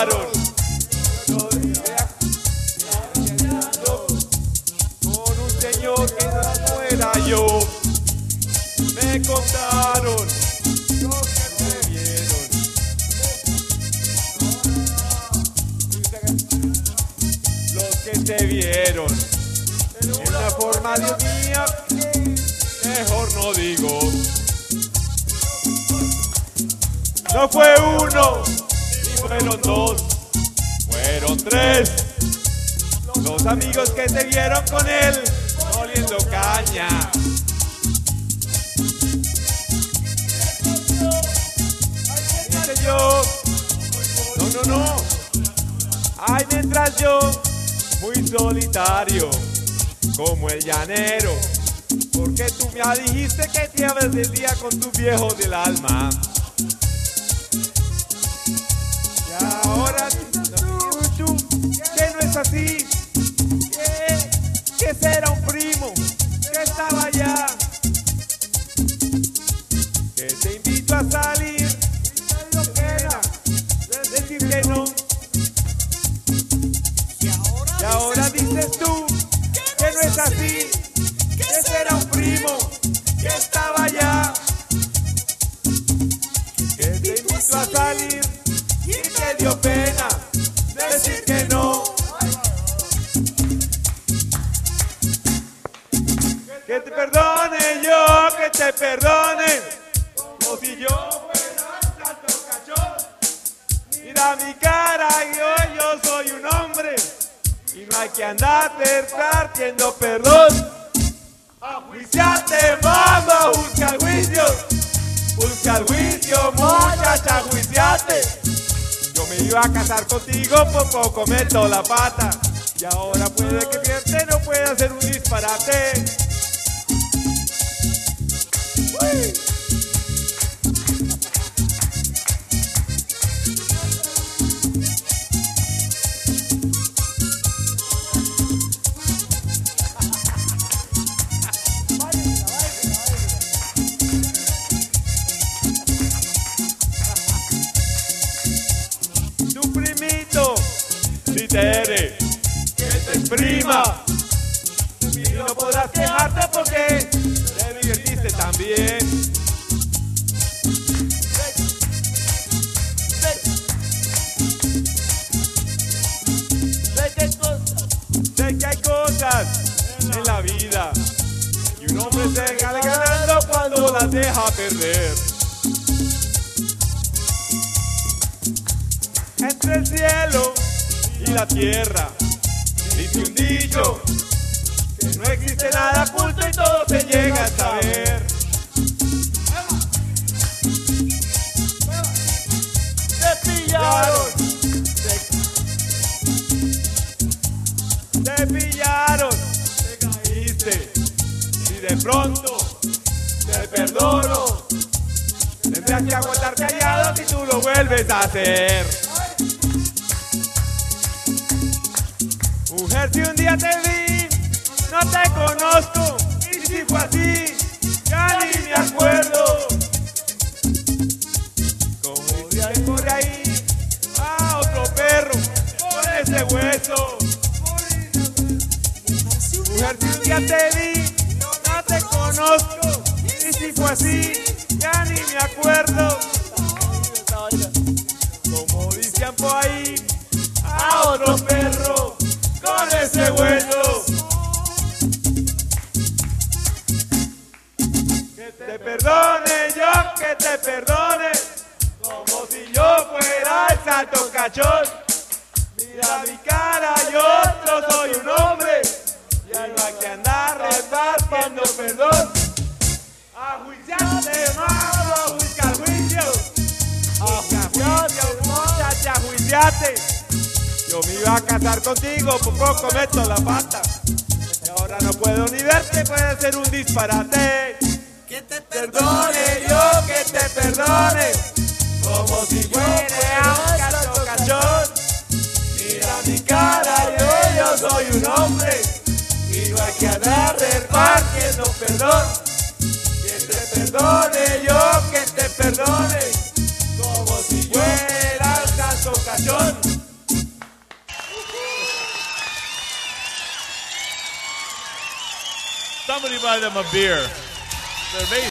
contaron. Con un señor que no era yo. Me contaron lo que me vieron. Los que te vieron en una forma de mía que mejor no digo. No fue uno, ni fueron dos, fueron tres. Los amigos que te vieron con él oliendo caña. Dice yo, no. Ay, mientras yo, muy solitario, como el llanero, porque tú me dijiste que te hablas del día con tu viejo del alma. Y ahora tú, que no es así, que será un primo, que estaba allá, que te invito a salir, y no queda decir que no. Y ahora dices tú, que no es así, que será un primo, que estaba allá, que te invito a salir y te dio pena decir que no. Que te perdone yo, que te perdone, como si yo fuera tanto cachón. Mira mi cara, yo soy un hombre y no hay que andar partiendo perdón. A juiciarte, mamá, busca el juicio. Busca el juicio, muchacha, juiciate. Yo me iba a casar contigo, por poco meto la pata. Y ahora puede que miente, no puede hacer un disparate. ¡Uy! Que te exprima y no podrás quejarte porque te divertiste también. Sé que hay cosas en la vida y un hombre se gana ganando cuando las deja perder. Entre el cielo y la tierra, dice un dicho, que no existe nada oculto y todo se llega a saber. Te pillaron, te pillaron, te caíste, y de pronto te perdono. Tendrás que aguantar callado si tú lo vuelves a hacer. Mujer, si un día te vi, no te conozco, y si fue así, ya ni me acuerdo. Como dicen por ahí, a otro perro, con ese hueso. Mujer, si un día te vi, no te conozco, y si fue así, ya ni me acuerdo. Como dicen por ahí, a otro perro, con ese hueso. Que te perdone yo, que te perdone, como si yo fuera el santo cachón. Mira mi cara, yo no soy un hombre, ya no hay que andar repartiendo perdón. A juiciarte, mano, a buscar juicio. A juiciarte, muchacha, a juiciarte. Yo me iba a casar contigo, por poco meto la pata. Y ahora no puedo ni verte, puede ser un disparate. Que te Perdone yo, que te perdone, como si fuera un gato cachón. Mira mi cara, yo soy un hombre, y no hay que andar repartiendo perdón. Que te perdone yo, que te perdone, como si fuera un gato cachón. Somebody buy them a beer. They're amazing.